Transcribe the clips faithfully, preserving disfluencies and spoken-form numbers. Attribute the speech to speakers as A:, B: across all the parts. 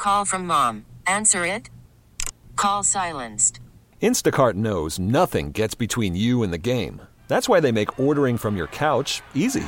A: call from mom. Answer it. Call silenced.
B: Instacart knows nothing gets between you and the game. That's why they make ordering from your couch easy.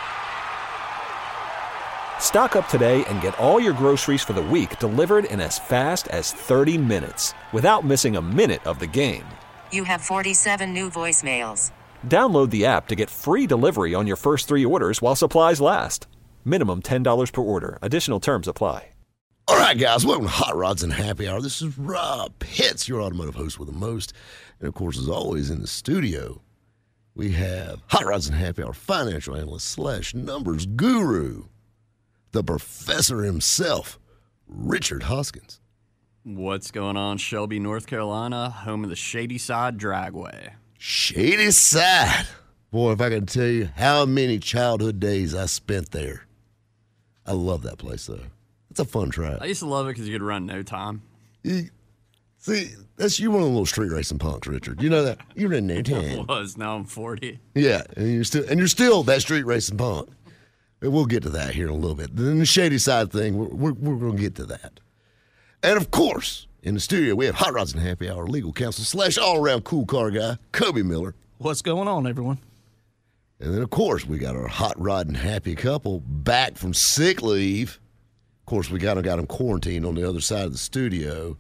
B: Stock up today and get all your groceries for the week delivered in as fast as thirty minutes without missing a minute of the game.
A: You have forty-seven new voicemails.
B: Download the app to get free delivery on your first three orders while supplies last. Minimum ten dollars per order. Additional terms apply.
C: All right, guys, welcome to Hot Rods and Happy Hour. This is Rob Pitts, your automotive host with the most. And, of course, as always, in the studio, we have Hot Rods and Happy Hour financial analyst slash numbers guru, the professor himself, Richard Hoskins.
D: What's going on, Shelby, North Carolina, home of the Shady Side Dragway?
C: Shady Side. Boy, if I can tell you how many childhood days I spent there. I love that place, though. It's a fun track.
D: I used to love it because you could run no time.
C: You, see, that's you one of the little street racing punks, Richard. You know that you're in no time.
D: I was. Now I'm forty.
C: Yeah, and you're still and you're still that street racing punk. And we'll get to that here in a little bit. Then the Shady Side thing, we're we're, we're going to get to that. And of course, in the studio we have Hot Rods and Happy Hour legal counsel slash all around cool car guy, Kobe Miller.
E: What's going on, everyone?
C: And then of course we got our Hot Rod and Happy couple back from sick leave. Of course, we got, got him quarantined on the other side of the studio.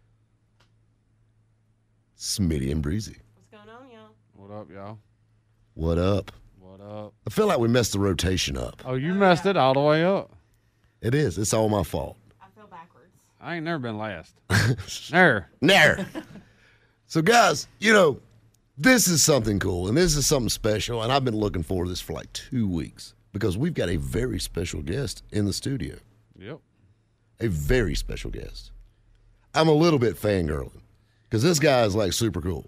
C: Smitty and Breezy.
F: What's going on, y'all?
G: What up, y'all?
C: What up?
G: What up?
C: I feel like we messed the rotation up.
G: Oh, you messed it all the way up.
C: It is. It's all my fault.
F: I feel backwards.
G: I ain't never been last. Never.
C: Never. So, guys, you know, this is something cool, and this is something special, and I've been looking forward to this for like two weeks because we've got a very special guest in the studio.
G: Yep.
C: A very special guest. I'm a little bit fangirling because this guy is like super cool.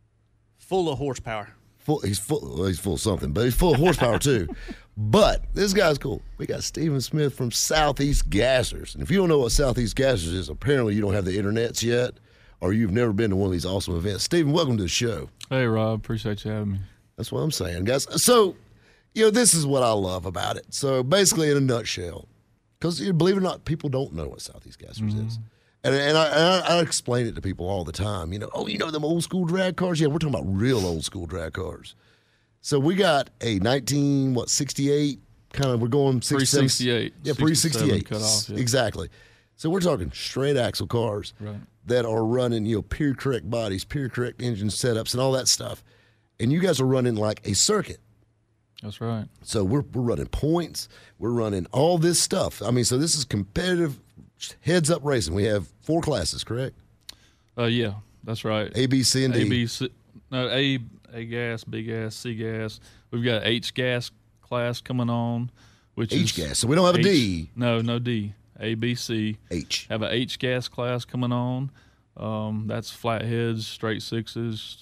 E: Full of horsepower.
C: Full, he's full. Well, he's full of something, but he's full of horsepower too. But this guy's cool. We got Stephen Smith from Southeast Gassers, and if you don't know what Southeast Gassers is, apparently you don't have the internets yet, or you've never been to one of these awesome events. Stephen, welcome to the show.
H: Hey, Rob. Appreciate you having me.
C: That's what I'm saying, guys. So, you know, this is what I love about it. So, basically, in a nutshell. Because, you know, believe it or not, people don't know what Southeast Gassers mm-hmm. is. And, and, I, and I, I explain it to people all the time. You know, oh, you know them old school drag cars? Yeah, we're talking about real old school drag cars. So we got a nineteen, what, sixty-eight? Kind of, we're going
H: pre sixty-eight.
C: Yeah, pre sixty-eight.
H: Cut off, yeah.
C: Exactly. So we're talking straight axle cars
H: right.
C: that are running, you know, period correct bodies, period correct engine setups, and all that stuff. And you guys are running like a circuit.
H: That's right.
C: So we're we're running points. We're running all this stuff. I mean, so this is competitive heads-up racing. We have four classes, correct?
H: Uh, yeah, that's right.
C: A, B, C, and D.
H: A, B, C, no, A, A gas, B gas, C gas. We've got H gas class coming on, which
C: H
H: is
C: gas. So we don't have
H: H,
C: a D.
H: No, no D. A, B, C.
C: H.
H: Have a H gas class coming on. Um, that's flatheads, straight sixes.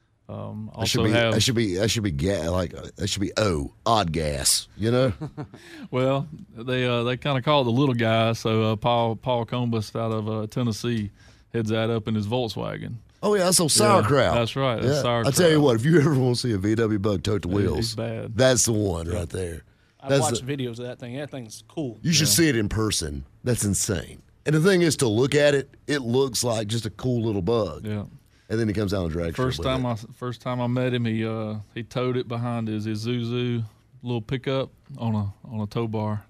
H: Um, also
C: I should be,
H: have,
C: I should be, I should be ga- like, I should be O, odd gas, you know?
H: Well, they uh, they kind of call it the little guy. So uh, Paul Paul Combus out of uh, Tennessee heads that up in his Volkswagen.
C: Oh yeah, that's so sauerkraut.
H: Yeah, that's right. That's
C: yeah.
H: sauerkraut.
C: I tell you what, if you ever want to see a V W bug tote the
H: Yeah,
C: wheels,
H: he's bad.
C: that's the one right there.
E: I've
C: That's
E: watched
C: the,
E: videos of that thing. That thing's cool.
C: You should
H: Yeah.
C: see it in person. That's insane. And the thing is, to look at it, it looks like just a cool little bug.
H: Yeah.
C: And then he comes out and drags.
H: First time I first time I met him, he uh, he towed it behind his Isuzu little pickup on a on a tow bar.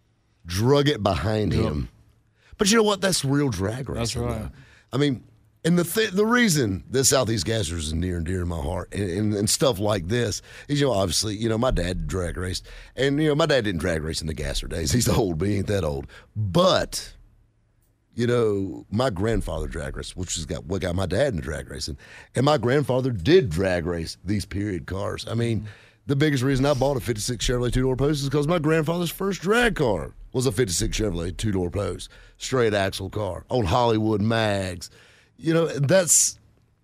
C: Drug it behind
H: Yep.
C: him. But you know what? That's real drag racing.
H: That's right.
C: Though. I mean, and the th- the reason that Southeast Gassers is near and dear to my heart, and, and, and stuff like this is, you know, obviously, you know, my dad drag raced, and you know, my dad didn't drag race in the Gasser days. He's old, but he ain't that old. But you know, my grandfather drag raced, which has got what got my dad into drag racing, and my grandfather did drag race these period cars. I mean, the biggest reason I bought a fifty-six Chevrolet two-door post is because my grandfather's first drag car was a fifty-six Chevrolet two-door post, straight axle car on Hollywood mags. You know, that's,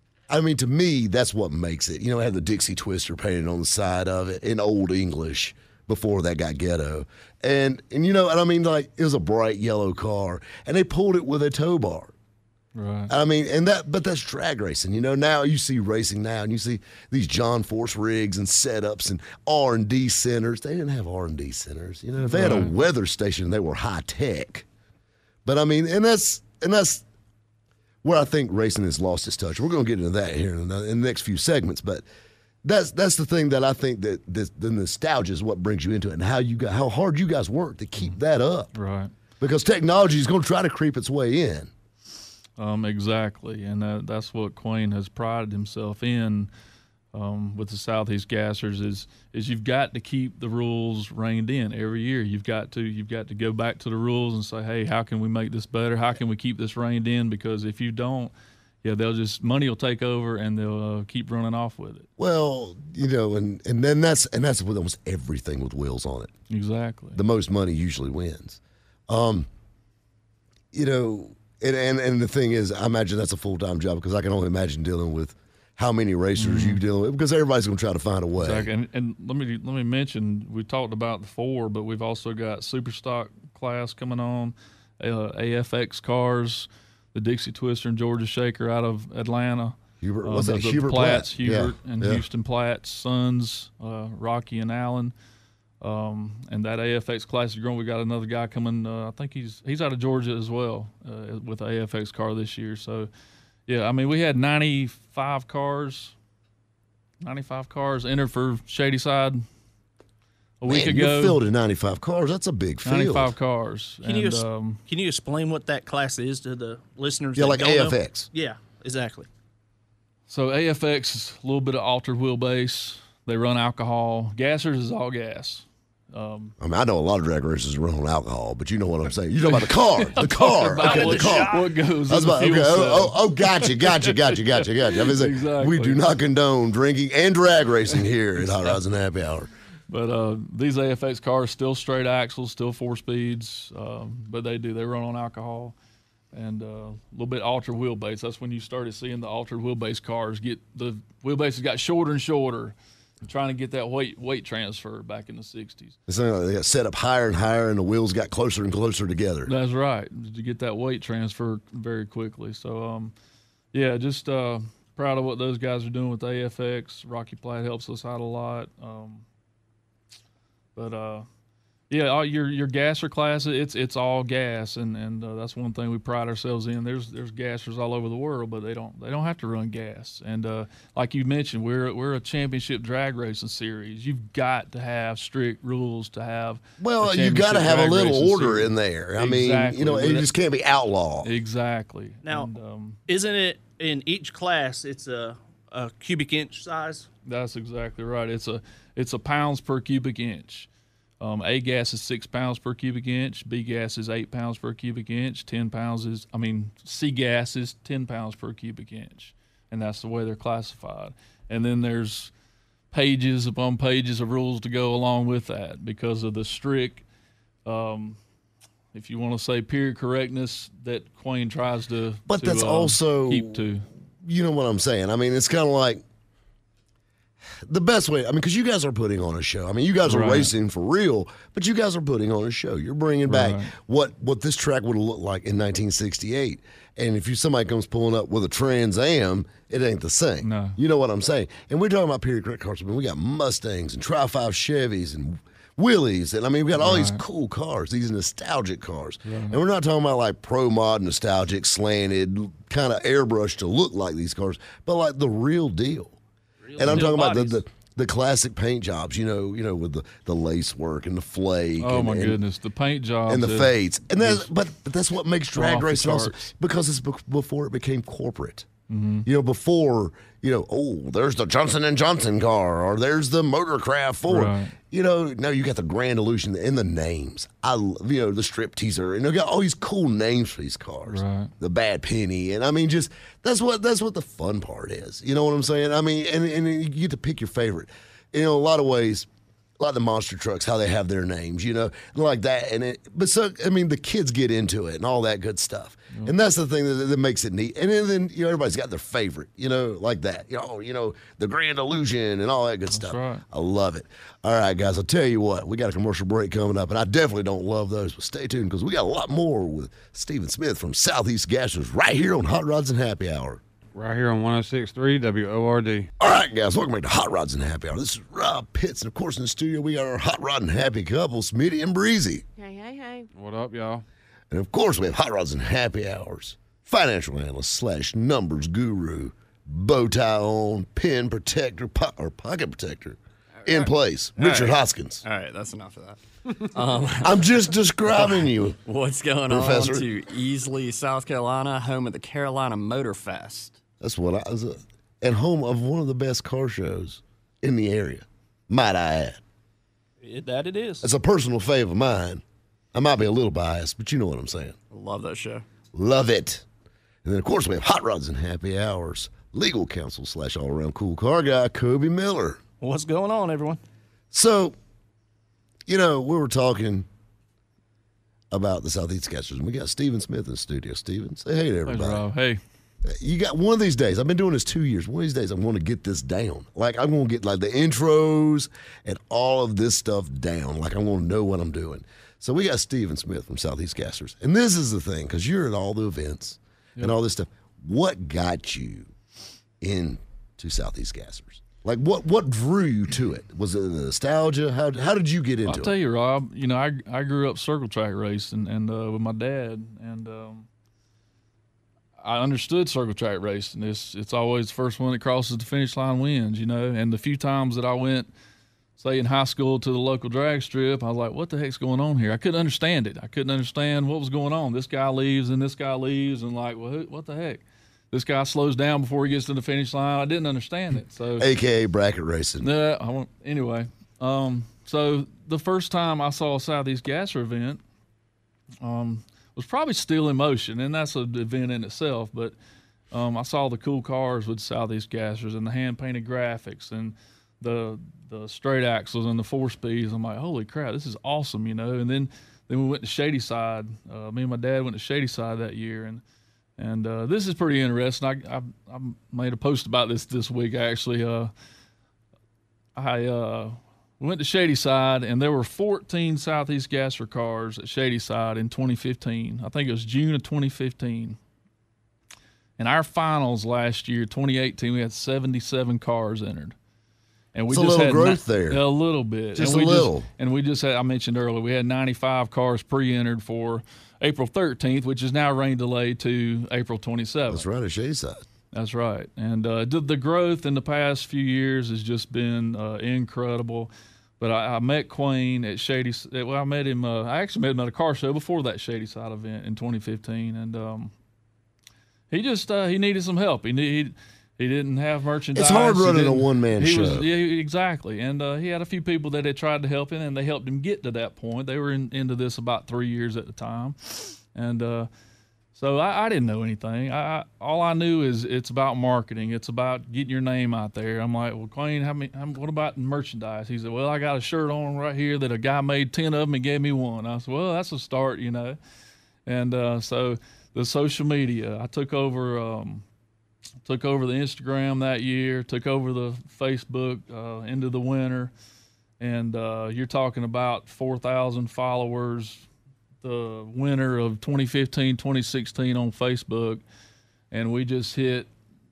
C: I mean, to me, that's what makes it. You know, it had the Dixie Twister painted on the side of it in Old English before that got ghetto. And, and you know, and I mean, like, it was a bright yellow car, and they pulled it with a tow bar.
H: Right.
C: I mean, and that, but that's drag racing. You know, now you see racing now, and you see these John Force rigs and setups and R and D centers. They didn't have R and D centers. You know, if they had a
H: Right.
C: weather station, they were high tech. But I mean, and that's and that's where I think racing has lost its touch. We're going to get into that here in the, in the next few segments, but that's that's the thing that I think that this, the nostalgia is what brings you into it, and how you got how hard you guys work to keep that up.
H: Right.
C: Because technology is going to try to creep its way in.
H: Um, exactly, and that, that's what Quayne has prided himself in um, with the Southeast Gassers is is you've got to keep the rules reined in every year. You've got to you've got to go back to the rules and say, hey, how can we make this better? How can we keep this reined in? Because if you don't, yeah, they'll just money will take over and they'll uh, keep running off with it.
C: Well, you know, and and then that's and that's with almost everything with wheels on it.
H: Exactly.
C: The most money usually wins. Um, you know. And, and and the thing is, I imagine that's a full-time job because I can only imagine dealing with how many racers
H: Mm-hmm.
C: you dealing with because everybody's going to try to find a way.
H: Exactly. And, and let me let me mention we talked about the four, but we've also got super stock class coming on, uh, A F X cars, the Dixie Twister and Georgia Shaker out of Atlanta.
C: Hubert,
H: Uh,
C: what's
H: the,
C: that?
H: the
C: Hubert
H: Platts,
C: Platt.
H: Hubert
C: Yeah,
H: and
C: yeah.
H: Houston Platt's sons, uh, Rocky and Allen. Um, and that A F X Classic Growing, we got another guy coming. Uh, I think he's he's out of Georgia as well uh, with the A F X car this year. So, yeah, I mean we had ninety-five cars, ninety-five cars entered for Shady Side a week
C: Man,
H: ago.
C: you're filled in ninety-five cars. That's a big field.
H: ninety-five cars.
E: Can
H: and,
E: you ex-
H: um,
E: can you explain what that class is to the listeners?
C: Yeah,
E: that
C: like
E: don't
C: A F
E: know?
C: X.
E: Yeah, exactly.
H: so A F X is a little bit of altered wheelbase. They run alcohol. Gassers is all gas. Um,
C: I mean, I know a lot of drag racers run on alcohol, but you know what I'm saying. You know about the car, the car,
H: about
C: okay, the
H: what,
C: car.
H: what goes
C: I was
H: in the
C: about, okay,
H: fuel
C: oh,
H: cell.
C: oh, oh, gotcha, gotcha, gotcha, gotcha, gotcha. I mean, it's like,
H: Exactly.
C: we do not condone drinking and drag racing here at Hot Rods and Happy Hour.
H: But uh, these A F X cars still straight axles, still four speeds, um, but they do they run on alcohol and uh, a little bit altered wheelbase. That's when you started seeing the altered wheelbase cars get the wheelbases got shorter and shorter, trying to get that weight weight transfer back in the sixties.
C: It's like they got set up higher and higher, and the wheels got closer and closer together.
H: That's right, to get that weight transfer very quickly. So um, yeah, just uh, proud of what those guys are doing with A F X. Rocky Platt helps us out a lot. Um, But uh, yeah, all your your gasser class, it's it's all gas, and and uh, that's one thing we pride ourselves in. There's there's gassers all over the world, but they don't they don't have to run gas. And uh, like you mentioned, we're we're a championship drag racing series. You've got to have strict rules to have.
C: Well,
H: a
C: you got to
H: championship
C: have a
H: drag
C: little
H: racing
C: order
H: series.
C: in there. I mean,
H: Exactly.
C: you know, it
H: But-
C: just can't be outlaw.
H: Exactly.
E: Now,
H: And, um,
E: isn't it in each class? It's a, a cubic inch size.
H: That's exactly right. It's a it's a pounds per cubic inch. Um, A gas is six pounds per cubic inch. B gas is eight pounds per cubic inch. Ten pounds is, I mean, C gas is ten pounds per cubic inch, and that's the way they're classified. And then there's pages upon pages of rules to go along with that because of the strict, um, if you want to say period correctness that Quayne tries to.
C: But
H: to,
C: that's
H: uh,
C: also
H: keep to.
C: You know what I'm saying? I mean, it's kind of like the best way. I mean, because you guys are putting on a show. I mean, you guys are
H: Right.
C: racing for real, but you guys are putting on a show. You're bringing back
H: Right.
C: what what this track would have looked like in nineteen sixty-eight. And if you somebody comes pulling up with a Trans Am, it ain't the same.
H: No.
C: You know what I'm saying? And we're talking about period correct cars. I mean, we got Mustangs and Tri Five Chevys and Willys, and I mean, we got all these
H: Right.
C: cool cars, these nostalgic cars, and we're not talking about like pro mod nostalgic, slanted, kind of airbrushed to look like these cars, but like the real deal. and I'm
E: deal
C: talking about the,
E: bodies.
C: the the classic paint jobs, you know, you know, with the, the lace work and the flake.
H: Oh
C: and,
H: my
C: and-
H: goodness, the paint jobs
C: and the
H: is-
C: fades, and that's
H: is
C: but, but that's what makes drag
H: off the
C: racing also
H: charts.
C: because it's be- before it became corporate.
H: Mm-hmm.
C: You know, before you know, oh, there's the Johnson and Johnson car, or there's the Motorcraft Ford.
H: Right.
C: You know, now you got the Grand Illusion in the names. I, love, you know, the Strip Teaser, and they got all these cool names for these cars.
H: Right.
C: The Bad Penny, and I mean, just that's what that's what the fun part is. You know what I'm saying? I mean, and and you get to pick your favorite. You know, a lot of ways. A lot of the monster trucks, how they have their names, you know, like that. And it, but so, I mean, the kids get into it and all that good stuff. And that's the thing that, that makes it neat. And then, then, you know, everybody's got their favorite, you know, like that. You know, you know, the Grand Illusion and all that good stuff.
H: right.
C: I love it. All right, guys, I'll tell you what, we got a commercial break coming up, and I definitely don't love those, but stay tuned because we got a lot more with Stephen Smith from Southeast Gassers right here on Hot Rods and Happy Hour.
G: Right here on one oh six point three W O R D.
C: All right, guys, welcome back to Hot Rods and Happy Hour. This is Rob Pitts, and of course in the studio we got our Hot Rod and Happy couple, Smitty and Breezy.
F: Hey, hey, hey.
G: What up, y'all?
C: And of course, we have Hot Rods and Happy Hours, financial analyst slash numbers guru, bow tie on, pin protector, po- or pocket protector in place. Richard
D: right.
C: Hoskins.
D: All right, that's enough of that. Um,
C: I'm just describing you.
D: What's going
C: Professor.
D: on to Easley, South Carolina, home of the Carolina Motor Fest?
C: That's what I was, uh, and home of one of the best car shows in the area, might I add.
E: It, that it is.
C: It's a personal fave of mine. I might be a little biased, but you know what I'm saying.
D: Love that show.
C: Love it. And then, of course, we have Hot Rods and Happy Hours, legal counsel slash all-around cool car guy, Kobe Miller.
E: What's going on, everyone?
C: So, you know, we were talking about the Southeast Gassers, and we got Steven Smith in the studio. Steven, say hey to
H: Thanks,
C: everybody.
H: Rob. Hey.
C: You got one of these days. I've been doing this two years. One of these days, I'm going to get this down. Like, I'm going to get, like, the intros and all of this stuff down. Like, I'm going to know what I'm doing. So we got Steven Smith from Southeast Gassers. And this is the thing, because you're at all the events
H: Yep.
C: and all this stuff. What got you into Southeast Gassers? Like, what what drew you to it? Was it the nostalgia? How how did you get into
H: I'll
C: it?
H: tell you, Rob. You know, I I grew up circle track racing and uh, with my dad, and um, I understood circle track racing. It's it's always the first one that crosses the finish line wins. You know, and the few times that I went, say in high school, to the local drag strip, I was like, what the heck's going on here? I couldn't understand it. I couldn't understand what was going on. This guy leaves and this guy leaves, and like, well, who, what the heck? This guy slows down before he gets to the finish line. I didn't understand it. So,
C: A K A bracket racing.
H: yeah, I won't, anyway. Um, so the first time I saw a Southeast Gasser event um, was probably Steel in Motion, and that's an event in itself. But um, I saw the cool cars with Southeast Gassers and the hand-painted graphics and the the straight axles and the four speeds. I'm like, holy crap, this is awesome, you know. And then then we went to Shady Side. Uh, me and my dad went to Shady Side that year, and and uh, this is pretty interesting. I, I I made a post about this this week actually. Uh, I uh, went to Shady Side, and there were fourteen Southeast Gasser cars at Shady Side in twenty fifteen. I think it was June of twenty fifteen. In our finals last year, twenty eighteen, we had seventy-seven cars entered. And we
C: It's a
H: just
C: little
H: had
C: growth
H: ni-
C: there.
H: A little bit.
C: Just
H: and
C: a
H: we
C: little.
H: Just, and we just had, I mentioned earlier, we had ninety-five cars pre-entered for April thirteenth, which is now rain delayed to April twenty-seventh.
C: That's right, at Shady Side.
H: That's right. And uh, the, the growth in the past few years has just been uh, incredible. But I, I met Quayne at Shady. Well, I met him. Uh, I actually met him at a car show before that Shady Side event in twenty fifteen, and um, he just uh, he needed some help. He need, he didn't have merchandise.
C: It's hard
H: He
C: running a
H: didn't-
C: one-man
H: he
C: show.
H: Was, yeah, exactly. And uh, he had a few people that had tried to help him, and they helped him get to that point. They were in, into this about three years at the time, and. Uh, So I, I didn't know anything. I, I all I knew is it's about marketing. It's about getting your name out there. I'm like, well, Quayne, how many? How, what about merchandise? He said, well, I got a shirt on right here that a guy made ten of them and gave me one. I said, well, that's a start, you know. And uh, so the social media, I took over. Um, took over the Instagram that year. Took over the Facebook uh, into the winter, and uh, you're talking about four thousand followers. The winter of twenty fifteen, twenty sixteen on Facebook, and we just hit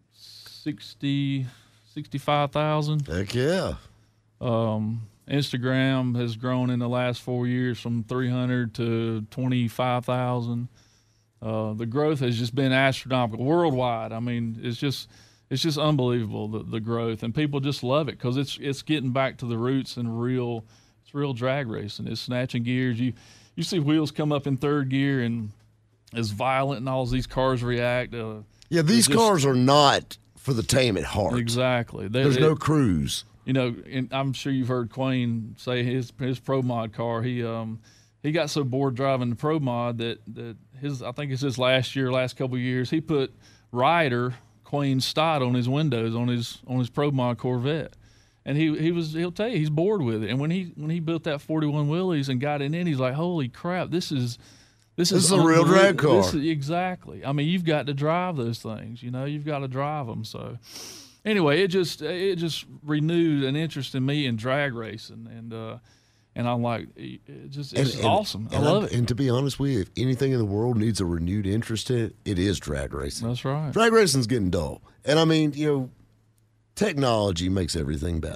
H: sixty, sixty-five thousand.
C: Heck yeah.
H: Um, Instagram has grown in the last four years from three hundred to twenty-five thousand. Uh, the growth has just been astronomical worldwide. I mean, it's just it's just unbelievable, the, the growth, and people just love it because it's it's getting back to the roots and real it's real drag racing. It's snatching gears. You You see wheels come up in third gear and as violent and all these cars react. Uh,
C: Yeah, these
H: just-
C: cars are not for the tame at heart.
H: exactly. They,
C: There's
H: it-
C: no cruise.
H: You know, and I'm sure you've heard Quayne say his his Pro Mod car. He um he got so bored driving the Pro Mod that that his I think it's his last year, last couple of years. He put Ryder Quayne Stott on his windows on his on his Pro Mod Corvette. And he he was he'll tell you he's bored with it. And when he when he built that forty-one Willys and got it in, he's like, holy crap, this is this,
C: This
H: is
C: is a real drag
H: unbelievable.
C: car.
H: This is- exactly. I mean, you've got to drive those things. You know, you've got to drive them. So anyway, it just it just renewed an interest in me in drag racing, and uh, and I'm like, it just it's
C: And- and-
H: awesome. I
C: and
H: love
C: I'm-
H: it.
C: And to be honest with you, if anything in the world needs a renewed interest in it, it is drag racing.
H: That's right.
C: Drag racing's getting dull. And I mean, you know, technology makes everything better.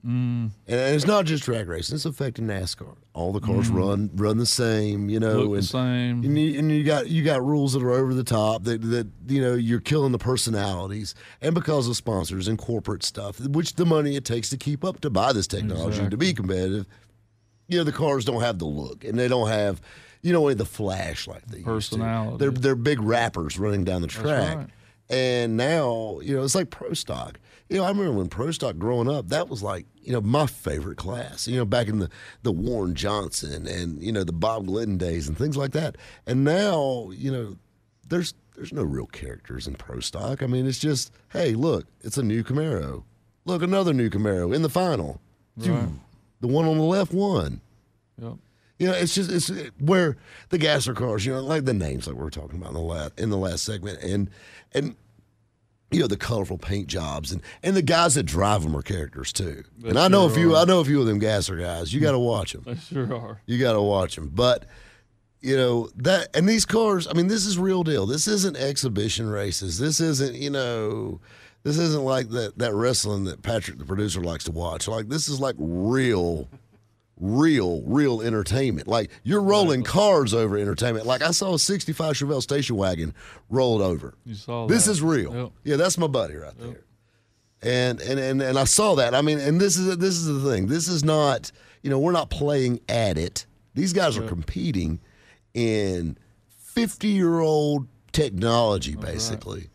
H: Mm.
C: And it's not just track racing; it's affecting NASCAR. All the cars
H: Mm.
C: run run the same, you know,
H: Look the
C: and,
H: same.
C: and you, and you got you got rules that are over the top that that you know you're killing the personalities, and because of sponsors and corporate stuff, which the money it takes to keep up to buy this technology and to be competitive, you know, the cars don't have the look and they don't have, you know, the flash like they used to.
H: Personality.
C: They're they're big rappers running down the track.
H: right.
C: And now, you know, it's like Pro Stock. You know, I remember when Pro Stock growing up, that was like, you know, my favorite class, you know, back in the, the Warren Johnson and, you know, the Bob Glidden days and things like that. And now, you know, there's there's no real characters in Pro Stock. I mean, it's just, hey, look, it's a new Camaro. Look, another new Camaro in the final.
H: Right.
C: The one on the left won.
H: Yep.
C: You know, it's just it's where the Gasser cars, you know, like the names like we were talking about in the last in the last segment, and and you know the colorful paint jobs, and, and the guys that drive them are characters too.
H: They
C: and I know a
H: sure
C: few,
H: are.
C: I know a few of them Gasser guys. You got to watch them.
H: They sure are.
C: You got to watch them. But you know that, and these cars. I mean, this is real deal. This isn't exhibition races. This isn't you know. This isn't like that that wrestling that Patrick, the producer, likes to watch. Like this is like real. Real, real entertainment. Like you're rolling cars over entertainment. Like I saw a sixty-five Chevelle station wagon rolled over.
H: You saw
C: This
H: that.
C: is real.
H: Yep.
C: Yeah, that's my buddy right there. And, and and and I saw that. I mean, and this is this is the thing. This is not, you know, we're not playing at it. These guys are
H: Yep.
C: competing in fifty-year-old technology, basically.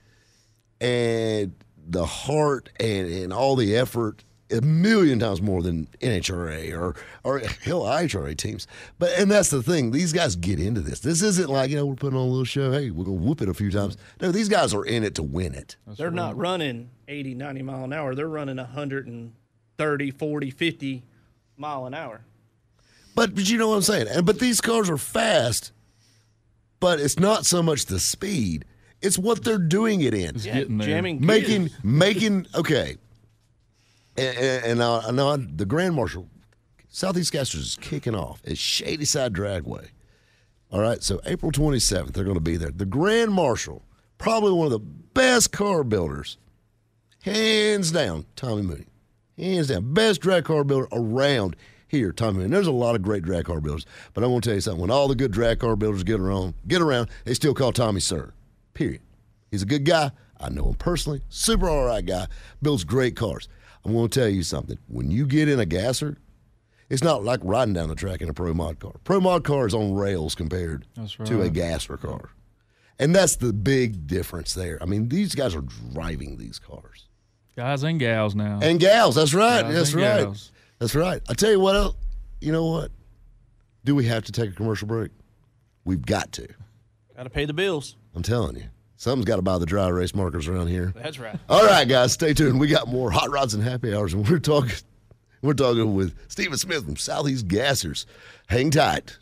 C: And the heart and, and all the effort a million times more than N H R A or or hell I H R A teams. But and that's the thing. These guys get into this. This isn't like, you know, we're putting on a little show. Hey, we're gonna whoop it a few times. No, these guys are in it to win it.
E: They're not running eighty, ninety mile an hour. They're running one thirty, forty, fifty mile an hour.
C: But but you know what I'm saying? And but these cars are fast, but it's not so much the speed. It's what they're doing it in.
H: It's
E: Yeah,
H: getting there.
E: jamming
C: Making
E: gears.
C: making okay. And, and, and I, I know the Grand Marshal, Southeast Gassers is kicking off at Shady Side Dragway. All right, so April twenty-seventh, they're going to be there. The Grand Marshal, probably one of the best car builders, hands down, Tommy Mooney. Hands down, best drag car builder around here, Tommy Mooney. There's a lot of great drag car builders, but I want to tell you something. When all the good drag car builders get around, get around, they still call Tommy Sir, period. He's a good guy. I know him personally. Super all right guy. Builds great cars. I'm going to tell you something. When you get in a gasser, it's not like riding down the track in a Pro Mod car. Pro Mod car is on rails compared
H: That's
C: to a
H: right.
C: gasser car. And that's the big difference there. I mean, these guys are driving these cars.
H: Guys and gals now.
C: And gals, that's right.
H: Guys
C: that's
H: and
C: right.
H: gals.
C: That's right. I tell you what else. You know what? Do we have to take a commercial break? We've got to.
E: Got to pay the bills.
C: I'm telling you. Something's got to buy the dry erase markers around here.
E: That's right.
C: All right, guys, stay tuned. We got more Hot Rods and Happy Hours, and we're talking we're talking with Stephen Smith from Southeast Gassers. Hang tight.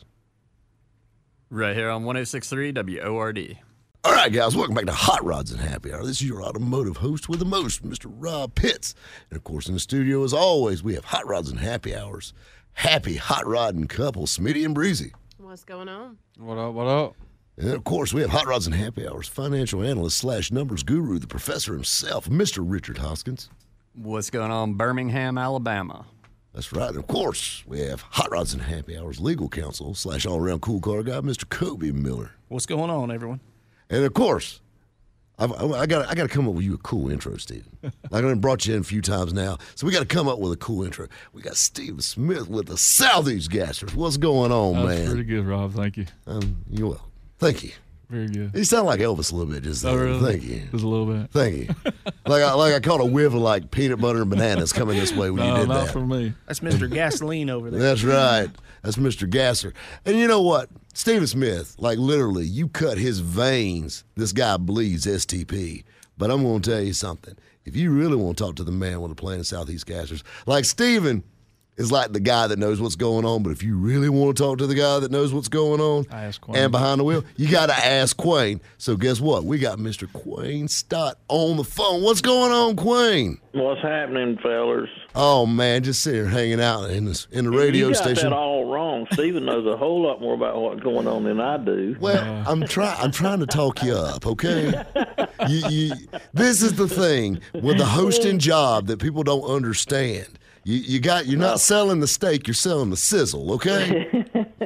D: Right here on one oh six point three W O R D.
C: All right, guys, welcome back to Hot Rods and Happy Hour. This is your automotive host with the most, Mister Rob Pitts. And, of course, in the studio, as always, we have Hot Rods and Happy Hours. Happy hot rodding couple, Smitty and Breezy.
F: What's going on?
G: What up? What up?
C: And, of course, we have Hot Rods and Happy Hours financial analyst slash numbers guru, the professor himself, Mister Richard Hoskins.
D: What's going on, Birmingham, Alabama?
C: That's right. And, of course, we have Hot Rods and Happy Hours legal counsel slash all-around cool car guy, Mister Kobe Miller.
E: What's going on, everyone?
C: And, of course, I've, I got I got to come up with you a cool intro, Steven. Like I brought you in a few times now, so we got to come up with a cool intro. We got Stephen Smith with the Southeast Gassers. What's going on,
H: That was
C: man?
H: pretty good, Rob. Thank you.
C: Um, you're welcome. Thank you.
H: Very good.
C: You sound like Elvis a little bit, just
H: Oh,
C: there.
H: really?
C: Thank you.
H: Just a little bit.
C: Thank you. like I like I caught a whiff of like peanut butter and bananas coming this way when
H: No,
C: you did
H: not
C: that.
H: for me.
E: That's Mister Gasoline over there.
C: That's right. That's Mister Gasser. And you know what? Stephen Smith, like literally, you cut his veins. This guy bleeds S T P. But I'm going to tell you something. If you really want to talk to the man with a plan of Southeast Gassers, like Stephen is like the guy that knows what's going on. But if you really want to talk to the guy that knows what's going on
H: I ask Quayne.
C: and behind the wheel, you got to ask Quayne. So guess what? We got Mister Quayne Stott on the phone. What's going on, Quayne?
I: What's happening, fellas?
C: Oh, man, just sitting here hanging out in, this, in the radio
I: you got
C: station.
I: that all wrong. Steven knows a whole lot more about what's going on than I do.
C: Well, I'm trying. I'm trying to talk you up, okay? You, you, this is the thing with the hosting job that people don't understand. You you got you're not selling the steak, you're selling the sizzle, okay?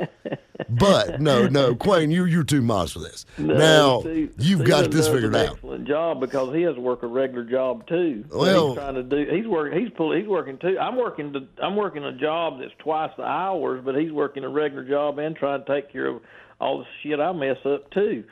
C: But no, no, Quayne, you you're too modest for this.
I: No,
C: now
I: Steve,
C: you've
I: Steven
C: got this
I: does
C: figured
I: an
C: out.
I: Excellent job because he has to work a regular job too. So
C: Well-
I: he's trying to do. He's working. He's pull, He's working too. I'm working. To, I'm working a job that's twice the hours, but he's working a regular job and trying to take care of all the shit I mess up too.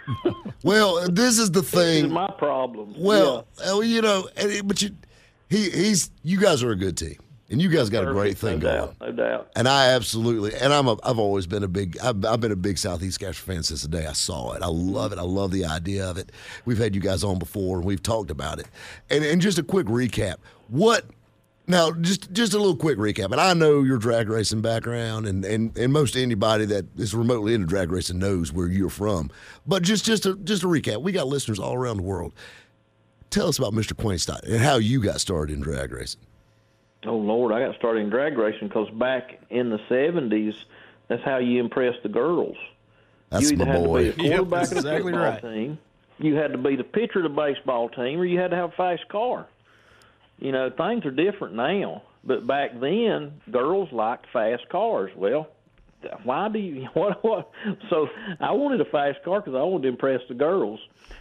C: Well, this is the
I: This
C: thing.
I: is my problem.
C: Well, uh, you know, and it- but you, he, he's, you guys are a good team, and you guys got a great
I: Perfect,
C: thing
I: no
C: going.
I: doubt, no doubt.
C: And I absolutely, and I'm, a, I've always been a big, I've, I've been a big Southeast Gasher fan since the day I saw it. I love it. I love the idea of it. We've had you guys on before, and we've talked about it. And, and just a quick recap. What? Now, just just a little quick recap. And I know your drag racing background, and, and, and most anybody that is remotely into drag racing knows where you're from. But just just a, just a recap. We got listeners all around the world. Tell us about Mister Quayne Stott and how you got started in drag racing.
I: Oh Lord, I got started in drag racing because back in the seventies, that's how you impressed the girls.
C: That's
I: you either
C: my
I: had
C: boy.
I: to be a
E: Yep,
I: quarterback
E: that's
I: of the
E: exactly
I: football
E: right.
I: team, you had to be the pitcher of the baseball team, or you had to have a fast car. You know, things are different now, but back then, girls liked fast cars. Well, why do you what what? So I wanted a fast car because I wanted to impress the girls.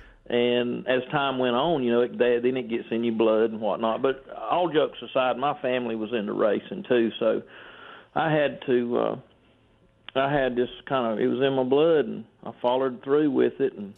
I: And as time went on, you know, it, they, then it gets in your blood and whatnot. But all jokes aside, my family was into racing too, so I had to. Uh, I had this kind of, it was in my blood, and I followed through with it. And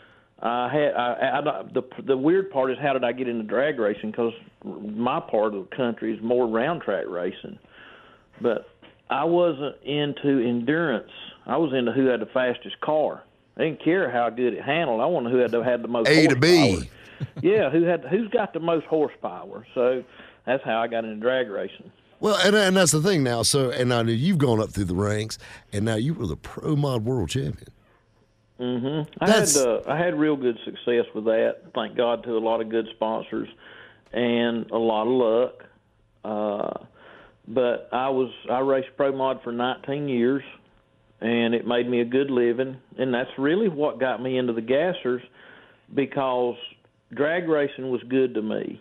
I: I had, I, I, the the weird part is, how did I get into drag racing? Because my part of the country is more round track racing, but I wasn't into endurance. I was into who had the fastest car. I didn't care how good it handled. I wanted who had the, had the most
C: A to
I: horsepower.
C: B.
I: Yeah, who had who's got the most horsepower. So that's how I got into drag racing.
C: Well, and, and that's the thing now. So, and now you've gone up through the ranks, and now you were the Pro Mod World Champion.
I: Mm-hmm. I
C: That's-
I: had uh, I had real good success with that. Thank God to a lot of good sponsors and a lot of luck. Uh, but I was I raced Pro Mod for nineteen years, and it made me a good living. And that's really what got me into the gassers, because drag racing was good to me.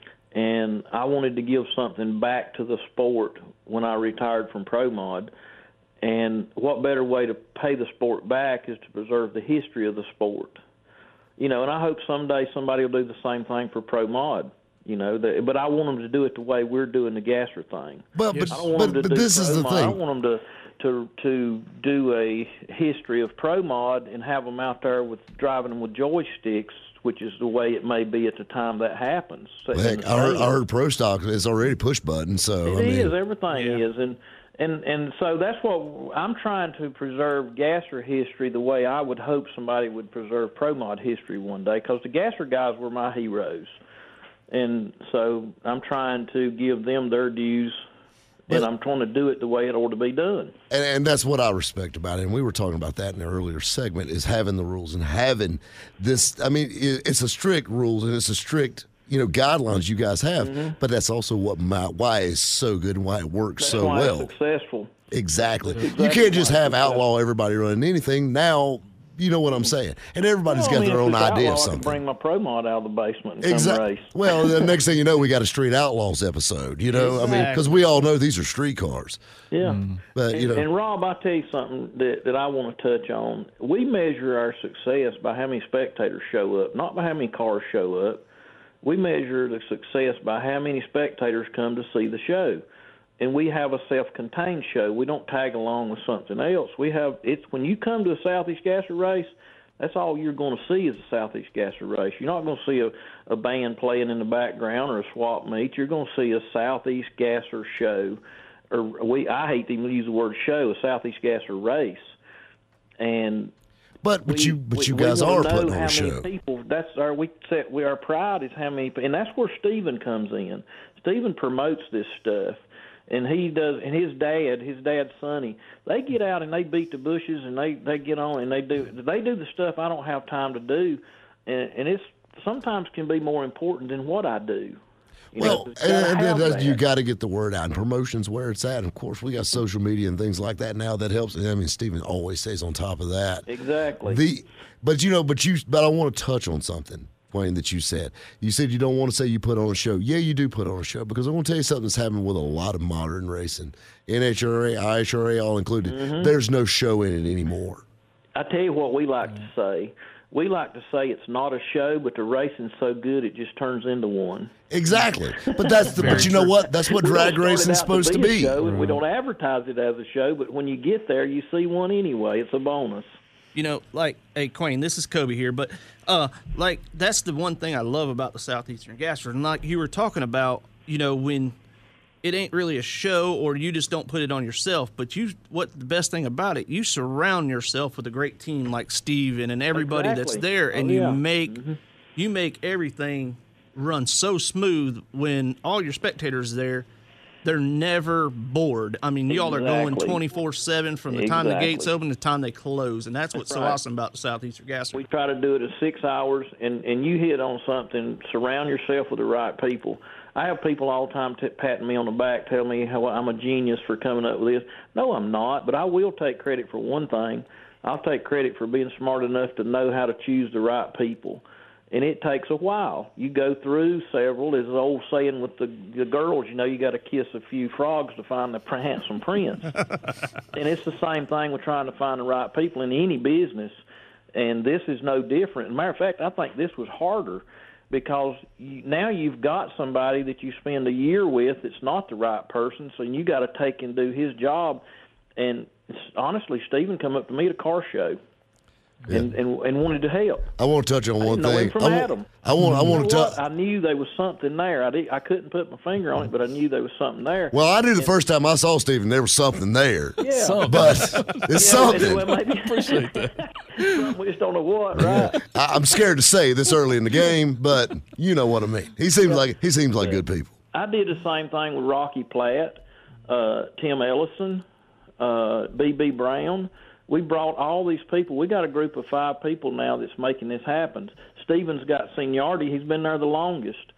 I: And I wanted to give something back to the sport when I retired from Pro Mod. And what better way to pay the sport back is to preserve the history of the sport. You know, and I hope someday somebody will do the same thing for Pro Mod. You know, the, but I want them to do it the way we're doing the gasser thing.
C: Well, but,
I: I don't want
C: but,
I: them to
C: but
I: do
C: this is
I: Pro
C: the
I: Mod. I
C: thing.
I: want them to, to to do a history of Pro Mod and have them out there with driving them with joysticks, which is the way it may be at the time that happens.
C: Well, heck, I heard, I heard Pro Stock is already push button, so
I: It
C: I mean,
I: is. Everything is, and and and so that's what I'm trying to preserve gasser history the way I would hope somebody would preserve Pro Mod history one day, because the gasser guys were my heroes, and so I'm trying to give them their dues, and I'm trying to do it the way it ought to be done.
C: And, and that's what I respect about it. And we were talking about that in an earlier segment, is having the rules and having this. I mean, it, it's a strict rules and it's a strict, you know, guidelines you guys have.
I: Mm-hmm.
C: But that's also what my, why it's so good and why it works
I: That's
C: so
I: why
C: well.
I: it's successful.
C: Exactly.
I: That's
C: You
I: exactly
C: can't just
I: why it's
C: have
I: successful.
C: outlaw everybody running anything. Now, you know what I'm saying. And everybody's
I: Well, I
C: got
I: mean,
C: their
I: if
C: own
I: it's
C: idea
I: outlaw,
C: of
I: I can
C: something.
I: bring my Pro Mod out of the basement and come
C: Exactly.
I: race.
C: Well, the next thing you know, we got a Street Outlaws episode. You know, I mean, because we all know these are street cars.
I: Yeah.
C: But
I: And,
C: you know,
I: and Rob, I'll tell you something that, that I want to touch on. We measure our success by how many spectators show up, not by how many cars show up. We measure the success by how many spectators come to see the show. And we have a self-contained show. We don't tag along with something else. We have it's when you come to a Southeast Gasser race, that's all you're going to see is a Southeast Gasser race. You're not going to see a, a band playing in the background or a swap meet. You're going to see a Southeast Gasser show, or we I hate to even use the word show, a Southeast Gasser race. And
C: but but
I: we-
C: you but
I: we-
C: you
I: we
C: guys
I: wanna
C: are
I: know
C: putting
I: how
C: on a
I: many
C: show.
I: People, that's our we set. We our pride is how many, and that's where Stephen comes in. Stephen promotes this stuff, and he does. And his dad, his dad Sonny, they get out and they beat the bushes, and they they get on and they do they do the stuff I don't have time to do, and, and it's sometimes can be more important than what I do. You know,
C: Well,
I: it's gotta
C: and,
I: have
C: and, and you
I: that.
C: got to get the word out, and promotion's where it's at. And of course, we got social media and things like that now that helps. I mean, Stephen always stays on top of that.
I: Exactly.
C: The, but you know, but you, but I want to touch on something. Wayne, that you said. You said you don't want to say you put on a show. Yeah, you do put on a show, because I want to tell you something that's happening with a lot of modern racing. N H R A, I H R A, all included.
I: Mm-hmm.
C: There's no show in it anymore.
I: I tell you what we like to say. We like to say it's not a show, but the racing's so good it just turns into one.
C: Exactly. But that's the, but you know what? That's what
I: We
C: drag
I: don't start it
C: racing's
I: out
C: supposed to
I: a
C: be.
I: show, and we don't advertise it as a show, but when you get there, you see one anyway. It's a bonus.
E: You know, like, hey, Quayne, this is Kobe here, but, uh, like, that's the one thing I love about the Southeastern Gassers. And like you were talking about, you know, when it ain't really a show or you just don't put it on yourself, but you, what the best thing about it, you surround yourself with a great team like Steven and everybody
I: Exactly.
E: that's there, and
I: Oh, yeah.
E: you make you make everything run so smooth when all your spectators there. They're never bored. I mean, y'all are going
I: Exactly.
E: twenty-four seven from the time the gates
I: Exactly.
E: open to the time they close, and that's what's so
I: right.
E: awesome about the Southeastern Gassers.
I: We try to do it in six hours, and, and you hit on something. Surround yourself with the right people. I have people all the time t- patting me on the back, telling me how I'm a genius for coming up with this. No, I'm not, but I will take credit for one thing. I'll take credit for being smart enough to know how to choose the right people. And it takes a while. You go through several. There's an old saying with the, the girls, you know, you got to kiss a few frogs to find the handsome prince. And it's the same thing with trying to find the right people in any business. And this is no different. As a matter of fact, I think this was harder because you, now you've got somebody that you spend a year with that's not the right person, so you got to take and do his job. And it's, honestly, Stephen come up to me at a car show. And, and and wanted to help.
C: I want to touch on
I: I
C: one
I: didn't know
C: thing.
I: him from
C: I want,
I: Adam.
C: I want. I
I: You
C: want
I: know
C: to
I: what?
C: touch.
I: I knew there was something there. I did, I couldn't put my finger on it, but I knew there was something there.
C: Well, I knew the first time I saw Stephen, there was something there.
I: Yeah.
C: But it's
I: Yeah,
C: something.
I: well, maybe-
H: Appreciate that.
I: Something we just don't know what, right?
C: I, I'm scared to say this early in the game, but you know what I mean. He seems like he seems like good people.
I: I did the same thing with Rocky Platt, uh, Tim Ellison, uh, B B Brown. We brought all these people. We got a group of five people now that's making this happen. Stephen's got seniority. He's been there the longest.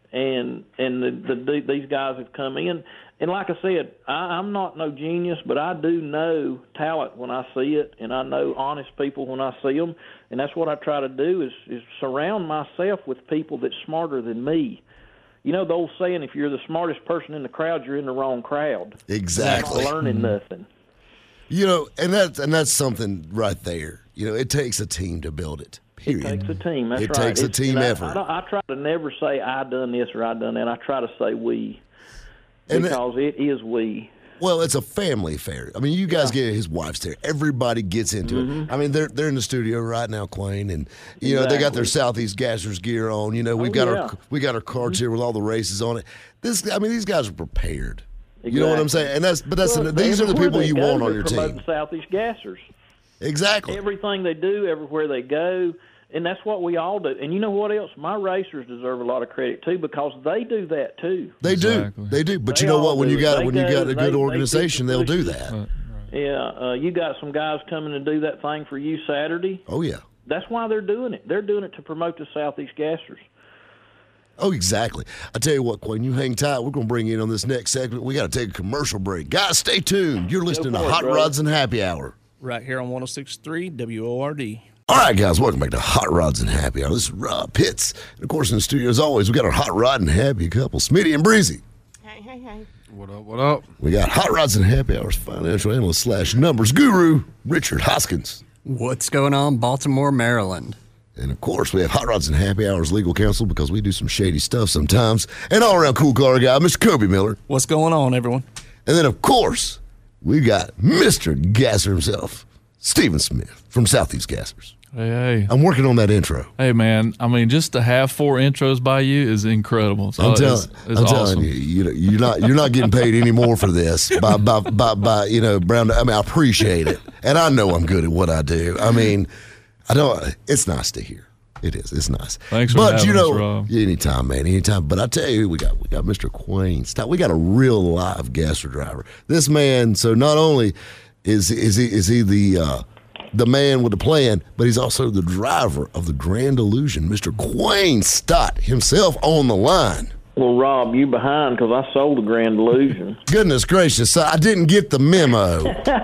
I: And and the, the, these guys have come in. And like I said, I, I'm not no genius, but I do know talent when I see it, and I know honest people when I see them. And that's what I try to do is, is surround myself with people that's smarter than me. You know the old saying, if you're the smartest person in the crowd, you're in the wrong crowd.
C: Exactly.
I: You're not learning nothing.
C: You know, and that's and that's something right there. You know, it takes a team to build it. Period.
I: It takes a team. That's
C: It
I: right.
C: takes a
I: It's-
C: team
I: and I-
C: effort.
I: I, don't- I try to never say I done this or I done that. I try to say we,
C: And that-
I: because it is we.
C: Well, it's a family affair. I mean, you guys get it. His wife's there. Everybody gets into
I: Mm-hmm.
C: it. I mean, they're they're in the studio right now, Quayne, and you know they got their
I: Exactly.
C: Southeast Gassers gear on. You know, we've
I: Oh,
C: got
I: yeah.
C: our we got our cards here with all the races on it. This, I mean, these guys are prepared. You know what I'm
I: Exactly.
C: saying? And that's but that's
I: Well,
C: these are the
I: everywhere
C: people
I: they
C: you
I: go,
C: want on
I: they're
C: your
I: promoting
C: team.
I: Southeast Gassers.
C: Exactly.
I: Everything they do, everywhere they go, and that's what we all do. And you know what else? My racers deserve a lot of credit too, because they do that too.
C: They
H: Exactly.
C: do. They do. But
I: They
C: you know
I: all
C: what? When
I: do
C: you
I: it.
C: got
I: They
C: when you
I: go,
C: got a
I: they-
C: good
I: they
C: organization,
I: do
C: they'll
I: the
C: do
I: pushes.
C: that.
I: Yeah, uh, you got some guys coming to do that thing for you Saturday.
C: Oh yeah.
I: That's why they're doing it. They're doing it to promote the Southeast Gassers.
C: Oh, exactly. I tell you what, Quayne, you hang tight. We're going to bring you in on this next segment. We got to take a commercial break. Guys, stay tuned. You're listening to
I: for it,
C: Hot
I: brother.
C: Rods and Happy Hour.
E: Right here on one oh six point three W O R D.
C: All right, guys, welcome back to Hot Rods and Happy Hour. This is Rob Pitts. And, of course, in the studio, as always, we got our Hot Rod and Happy couple, Smitty and Breezy.
F: Hey, hey, hey.
G: What up, what up?
C: We got Hot Rods and Happy Hour's financial analyst slash numbers guru, Richard Hoskins.
D: What's going on, Baltimore, Maryland?
C: And, of course, we have Hot Rods and Happy Hour's legal counsel because we do some shady stuff sometimes. And all-around cool car guy, Mister Kobe Miller.
E: What's going on, everyone?
C: And then, of course, we got Mister Gasser himself, Stephen Smith from Southeast Gassers.
H: Hey, hey.
C: I'm working on that intro.
H: Hey, man. I mean, just to have four intros by you is incredible. So
C: I'm, tell-
H: it's, it's
C: I'm
H: awesome.
C: telling you, you know, you're not you're not getting paid any more for this. By by by, by you know, Brown. I mean, I appreciate it, and I know I'm good at what I do. I mean, I don't. It's nice to hear. It is. It's nice.
H: Thanks for
C: but
H: having
C: you know,
H: us, Rob.
C: anytime, man, anytime. But I tell you, we got we got Mister Quayne Stott. We got a real live gasser driver. This man. So not only is is he is he the uh, the man with the plan, but he's also the driver of the Grand Illusion, Mister Quayne Stott himself on the line.
I: Well, Rob, you behind because I sold the Grand Illusion.
C: Goodness gracious, I didn't get the memo.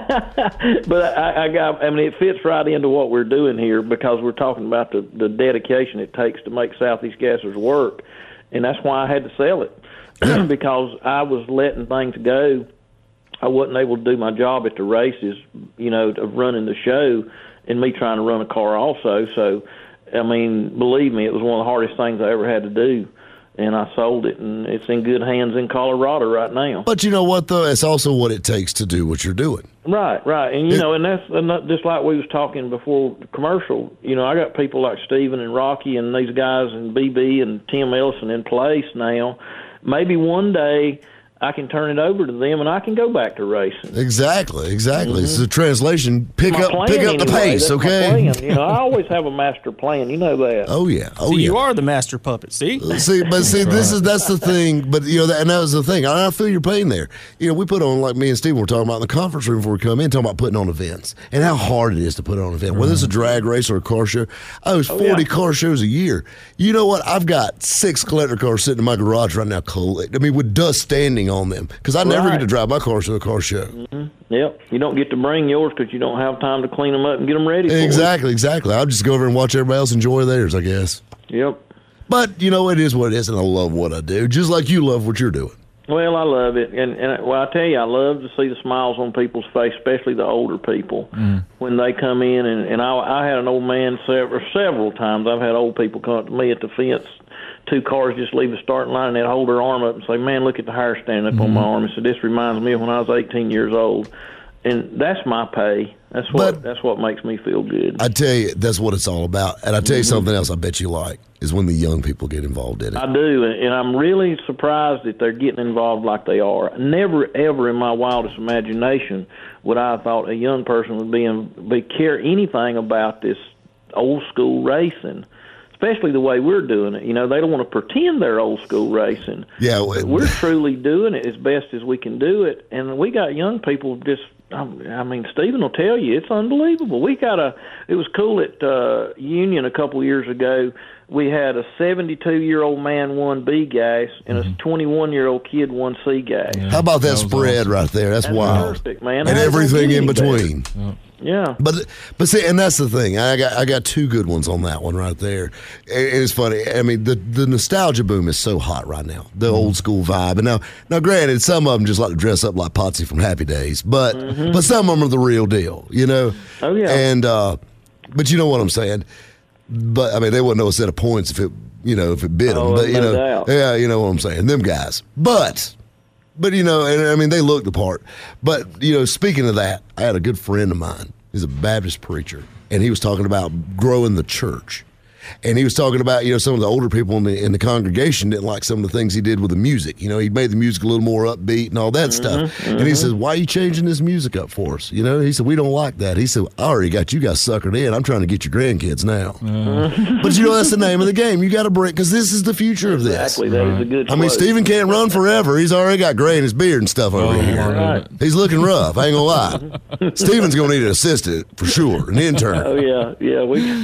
I: But I, I got, I mean, it fits right into what we're doing here because we're talking about the, the dedication it takes to make Southeast Gassers work. And that's why I had to sell it because I was letting things go. I wasn't able to do my job at the races, you know, of running the show and me trying to run a car also. So, I mean, believe me, it was one of the hardest things I ever had to do. And I sold it, and it's in good hands in Colorado right now.
C: But you know what, though? It's also what it takes to do what you're doing.
I: Right, right. And, you
C: it,
I: know, and that's and that, just like we was talking before the commercial, you know, I got people like Steven and Rocky and these guys and B B and Tim Ellison in place now. Maybe one day I can turn it over to them, and I can go back to racing.
C: Exactly, exactly. Mm-hmm. It's a translation. Pick
I: my
C: up,
I: plan,
C: pick up the
I: anyway.
C: pace,
I: That's
C: okay?
I: My plan. You know, I always have a master plan. You know that.
C: Oh yeah, oh
E: see,
C: yeah.
E: You are the master puppet. See,
C: see, but see, this is that's the thing. But you know, that, and that was the thing. I, I feel your pain there. You know, we put on, like me and Steve were talking about in the conference room before we come in, talking about putting on events and how hard it is to put on an event, whether it's a drag race or a car show. I was forty oh, yeah. car shows a year. You know what? I've got six collector cars sitting in my garage right now. I mean, with dust standing on them because I never
I: right.
C: get to drive my car to a car show.
I: Mm-hmm. Yep. You don't get to bring yours because you don't have time to clean them up and get them ready for
C: Exactly, it. exactly. I'll just go over and watch everybody else enjoy theirs, I guess.
I: Yep.
C: But, you know, it is what it is, and I love what I do, just like you love what you're doing.
I: Well, I love it. And, and well, I tell you, I love to see the smiles on people's face, especially the older people, mm. when they come in. And, and I, I had an old man several, several times. I've had old people come up to me at the fence. Two cars just leave the starting line, and they'd hold their arm up and say, man, look at the hair standing up mm-hmm. on my arm. And so this reminds me of when I was eighteen years old. And that's my pay. That's what but, that's what makes me feel good.
C: I tell you, that's what it's all about. And I tell you mm-hmm. something else I bet you like, is when the young people get involved in it.
I: I do, and I'm really surprised that they're getting involved like they are. Never, ever in my wildest imagination would I have thought a young person would be, in, be care anything about this old school racing. Especially the way we're doing it. You know, they don't want to pretend they're old school racing.
C: Yeah, well,
I: we're truly doing it as best as we can do it. And we got young people just, I mean, Stephen will tell you, it's unbelievable. We got a, it was cool at uh, Union a couple of years ago. We had a seventy-two-year-old man won B gas and a twenty-one-year-old kid won C gas.
C: Yeah, How about that, that spread awesome. right there? That's,
I: that's
C: wild.
I: Perfect, man.
C: And
I: How
C: everything in between.
I: Yeah. Yeah,
C: but but see, and that's the thing. I got I got two good ones on that one right there. And it's funny. I mean, the, the nostalgia boom is so hot right now. The mm-hmm. old school vibe. And now, now, granted, some of them just like to dress up like Potsy from Happy Days, but mm-hmm. but some of them are the real deal. You know.
I: Oh yeah.
C: And uh, but you know what I'm saying. But I mean, they wouldn't know a set of points if it you know if it bit them.
I: Oh,
C: but you
I: no
C: know,
I: doubt.
C: yeah, you know what I'm saying. Them guys, but. But, you know, and I mean, they look the part. But, you know, speaking of that, I had a good friend of mine. He's a Baptist preacher, and he was talking about growing the church. And he was talking about, you know, some of the older people in the in the congregation didn't like some of the things he did with the music. You know, he made the music a little more upbeat and all that mm-hmm, stuff. Mm-hmm. And he says, why are you changing this music up for us? You know, he said, we don't like that. He said, I already got you guys suckered in. I'm trying to get your grandkids now. Mm-hmm. But, you know, that's the name of the game. You got to break, because this is the future of this.
I: Exactly. That is a good
C: I mean, Stephen can't run forever. He's already got gray in his beard and stuff over oh, here.
I: Right.
C: He's looking rough. I ain't going to lie. Stephen's going to need an assistant for sure, an intern.
I: Oh, yeah. Yeah. We.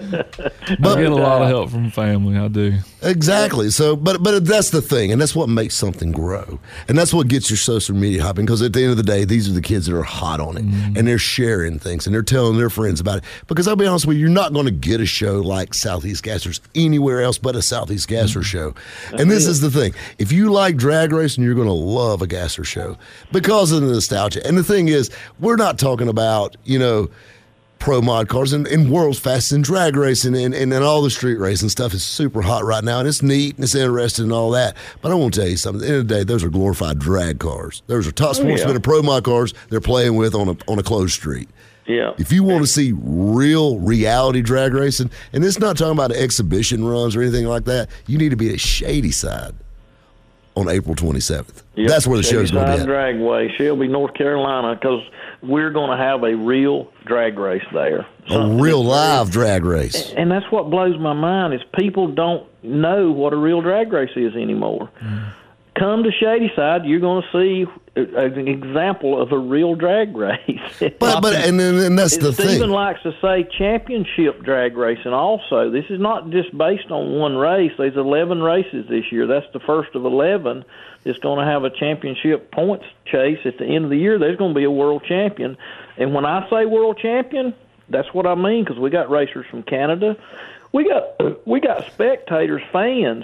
H: But I get a lot of help from family. I do.
C: Exactly. So, but but that's the thing, and that's what makes something grow, and that's what gets your social media hopping. Because at the end of the day, these are the kids that are hot on it, mm. and they're sharing things, and they're telling their friends about it. Because I'll be honest with you, you're not going to get a show like Southeast Gassers anywhere else but a Southeast Gasser mm. show. That's and this it. is the thing: if you like drag racing, you're going to love a Gasser show because of the nostalgia. And the thing is, we're not talking about you know. pro mod cars and, and world's fastest in drag racing and, and, and all the street racing stuff is super hot right now, and it's neat and it's interesting and all that. But I want to tell you something. At the end of the day, those are glorified drag cars. Those are top sportsmen oh, yeah. and pro mod cars they're playing with on a on a closed street.
I: Yeah.
C: If you want to see real reality drag racing, and it's not talking about exhibition runs or anything like that, you need to be at Shady Side on April twenty-seventh.
I: Yep.
C: That's where the
I: Shady
C: show's going to be at.
I: Dragway, Shelby, North Carolina, because we're going to have a real drag race there.
C: A real live drag race.
I: And that's what blows my mind is people don't know what a real drag race is anymore. come to Shadyside, you're going to see an example of a real drag race.
C: But but and then and that's the
I: Stephen
C: thing.
I: likes to say championship drag racing also. This is not just based on one race. There's eleven races this year. That's the first of eleven that's going to have a championship points chase. At the end of the year, there's going to be a world champion. And when I say world champion, that's what I mean, because we got racers from Canada. We got we got spectators, fans.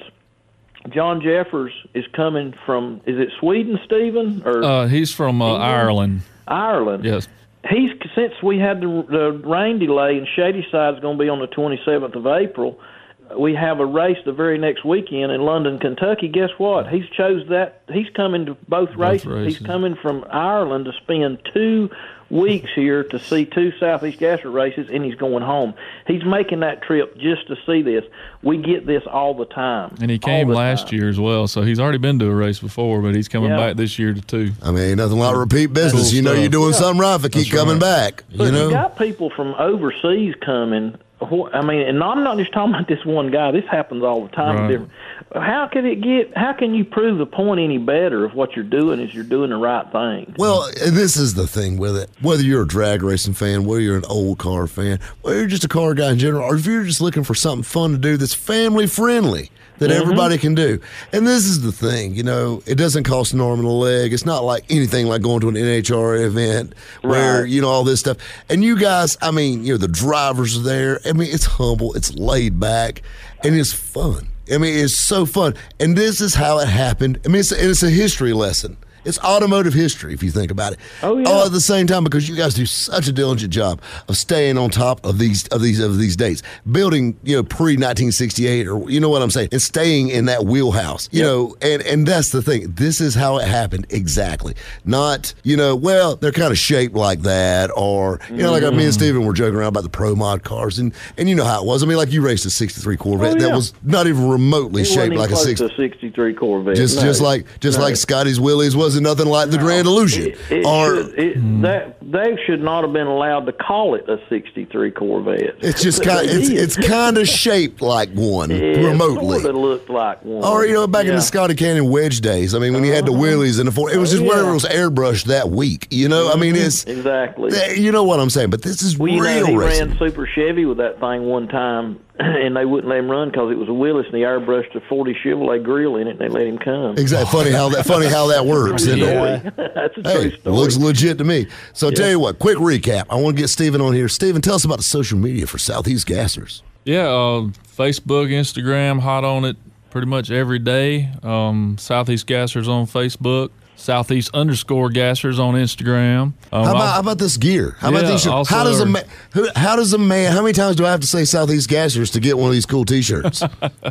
I: John Jeffers is coming from, is it Sweden, Stephen? Or
H: Uh, he's from uh, Ireland.
I: Ireland.
H: Yes.
I: He's, since we had the, the rain delay and Shadyside's going to be on the twenty-seventh of April, we have a race the very next weekend in London, Kentucky. Guess what? He's chose that. He's coming to both,
H: Both
I: races.
H: races.
I: He's coming from Ireland to spend two weeks here to see two Southeast Gasser races, and he's going home. He's making that trip just to see this. We get this all the time.
H: And he came
I: All the
H: last
I: time.
H: year as well, so he's already been to a race before, but he's coming
I: Yeah.
H: back this year to two.
C: I mean, ain't nothing like repeat business.
H: Cool
C: you know,
H: stuff.
C: you're doing
I: Yeah.
C: something right if I keep
H: That's
C: coming
H: right.
C: back.
I: But
C: You know,
I: you got people from overseas coming. I mean, and I'm not just talking about this one guy. This happens all the time.
H: Right.
I: Different. How can it get? How can you prove the point any better if what you're doing is you're doing the right thing?
C: well, and this is the thing with it. Whether you're a drag racing fan, whether you're an old car fan, whether you're just a car guy in general, or if you're just looking for something fun to do that's family friendly, that
I: Mm-hmm.
C: everybody can do. And this is the thing, you know, it doesn't cost an arm and a leg. It's not like anything like going to an N H R event where,
I: Right.
C: you know, all this stuff. And you guys, I mean, you know, the drivers are there. I mean, it's humble, it's laid back, and it's fun. I mean, it's so fun. And this is how it happened. I mean, it's a, it's a history lesson. It's automotive history, if you think about it.
I: Oh, yeah.
C: All at the same time, because you guys do such a diligent job of staying on top of these of these of these dates, building, you know, pre nineteen sixty-eight, or you know what I'm saying, and staying in that wheelhouse. You
I: Yep.
C: know, and and that's the thing. This is how it happened exactly. Not, you know, well, they're kind of shaped like that, or you know, like me and Steven were joking around about the pro mod cars, and and you know how it was. I mean, like you raced a sixty-three Corvette
I: Oh,
C: that
I: yeah.
C: was not even remotely
I: It wasn't
C: shaped
I: even
C: like a
I: close
C: sixty.
I: to a sixty-three Corvette.
C: Just,
I: No.
C: just like, just
I: No.
C: like Scotty's Willys wasn't nothing like the Grand Illusion.
I: It, it
C: or
I: should, it, that they should not have been allowed to call it a sixty-three Corvette.
C: it's just kind,
I: They
C: it's
I: did.
C: it's kind of shaped like one
I: It
C: remotely.
I: Sort of looked like one.
C: Or you know, back in
I: Yeah.
C: the Scotty Canyon wedge days. I mean, when you had the wheelies and the four, it was just
I: Oh,
C: whatever
I: yeah.
C: was airbrushed that week. You know, I mean, it's
I: exactly.
C: you know what I'm saying. But this is
I: Well, you
C: real
I: know, he
C: racing.
I: ran Super Chevy with that thing one time, and they wouldn't let him run because it was a Willis, and he airbrushed a forty Chevrolet grill in it, and they let him come.
C: Exactly. Funny how that funny how that works. Isn't it?
I: Story. That's a true
C: Hey,
I: story.
C: looks legit to me. So tell you what, quick recap. I want to get Steven on here. Steven, tell us about the social media for Southeast Gassers.
H: Yeah, uh, Facebook, Instagram, hot on it pretty much every day. Um, Southeast Gassers on Facebook. Southeast underscore Gassers on Instagram. Um,
C: How about,
H: I'll-
C: how about this gear? How about
H: Yeah,
C: these shirts?
H: also
C: How does a
H: our-
C: man? Who, how does a man? How many times do I have to say Southeast Gassers to get one of these cool T-shirts?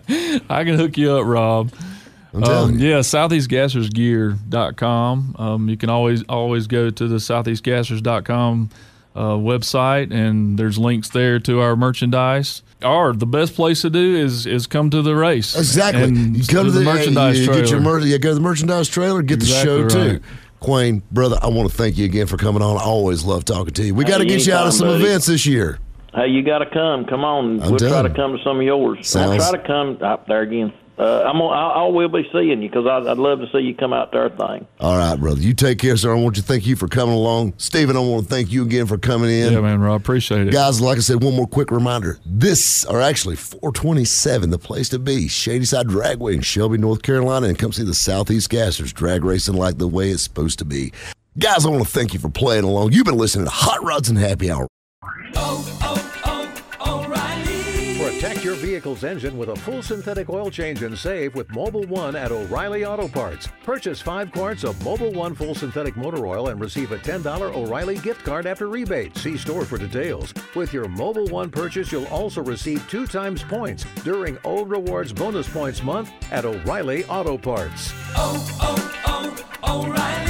H: I can hook you up, Rob.
C: I'm telling
H: Um,
C: you.
H: yeah, southeast gassers gear dot com. Um, you can always always go to the southeast gassers dot com uh, website, and there's links there to our merchandise. Or the best place to do is is come to the race.
C: Exactly.
H: And
C: You come
H: do
C: to the,
H: merchandise
C: you, you
H: trailer.
C: get your mer- you go to the merchandise trailer, get
H: Exactly
C: the show
H: right.
C: too. Quayne, brother, I want to thank you again for coming on. I always love talking to you. We
I: Hey,
C: got to get you out of
I: anytime,
C: some
I: buddy.
C: events this year.
I: Hey, you got to come. Come on.
C: I'm
I: we'll try
C: telling
I: to
C: you.
I: come to some of yours. I'll
C: Sounds-
I: try to come up there again. Uh, I'm. Gonna, I, I will be seeing you because I'd, I'd love to see you come out to our thing.
C: All right, brother. You take care, sir. I want to thank you for coming along. Steven, I want to thank you again for coming in.
H: Yeah, man, Rob, appreciate it.
C: Guys, like I said, one more quick reminder. This, or actually four twenty-seven, the place to be, Shadyside Dragway in Shelby, North Carolina, and come see the Southeast Gassers drag racing like the way it's supposed to be. Guys, I want to thank you for playing along. You've been listening to Hot Rods and Happy Hour.
J: Protect your vehicle's engine with a full synthetic oil change and save with Mobile One at O'Reilly Auto Parts. Purchase five quarts of Mobile One full synthetic motor oil and receive a ten dollars O'Reilly gift card after rebate. See store for details. With your Mobile One purchase, you'll also receive two times points during Old Rewards Bonus Points Month at O'Reilly Auto Parts.
K: Oh, oh, oh, O'Reilly.